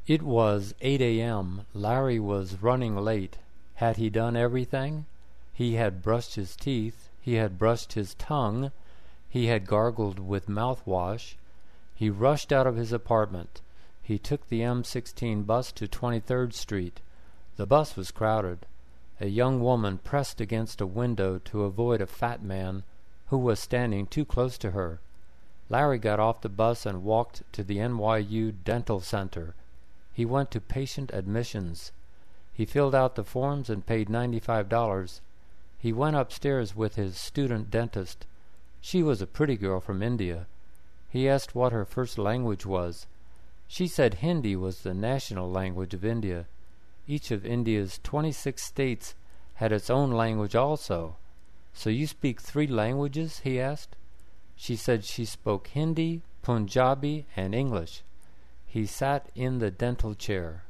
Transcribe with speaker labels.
Speaker 1: It was 8 a.m. Larry was running late. Had he done everything? He had brushed his teeth. He had brushed his tongue. He had gargled with mouthwash. He rushed out of his apartment. He took the M16 bus to 23rd Street. The bus was crowded. A young woman pressed against a window to avoid a fat man who was standing too close to her. Larry got off the bus and walked to the NYU Dental Center. He went to patient admissions. He filled out the forms and paid $95. He went upstairs with his student dentist. She was a pretty girl from India. He asked what her first language was. She said Hindi was the national language of India. Each of India's 26 states had its own language also. "So you speak 3 languages?" he asked. She said she spoke Hindi, Punjabi, and English. He sat in the dental chair.